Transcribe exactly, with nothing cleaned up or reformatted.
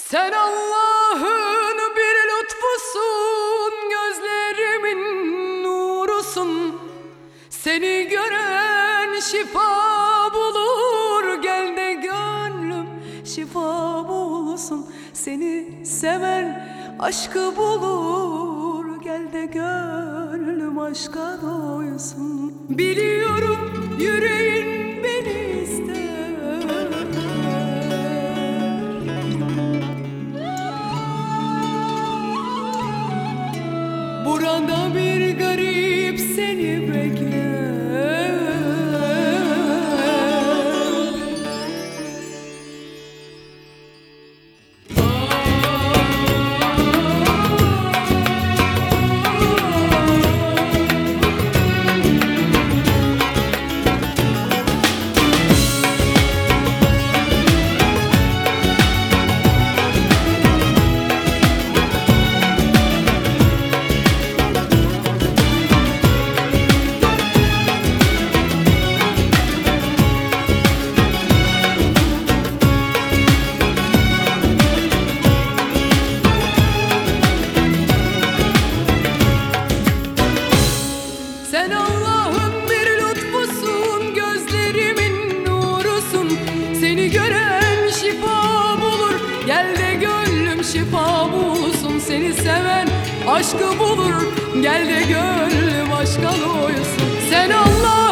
Sen Allah'ın bir lütfusun, gözlerimin nurusun. Seni gören şifa bulur, gel de gönlüm şifa bulsun. Seni seven aşkı bulur, gel de gönlüm aşka doysun. Biliyorum yüreğin beni ister, burada bir garip seni bekler. Sen Allah'ın bir lütfusun, gözlerimin nurusun. Seni gören şifa bulur, gel de gönlüm şifa bulsun. Seni seven aşkı bulur, gel de gönlüm aşka doysun. Sen Allah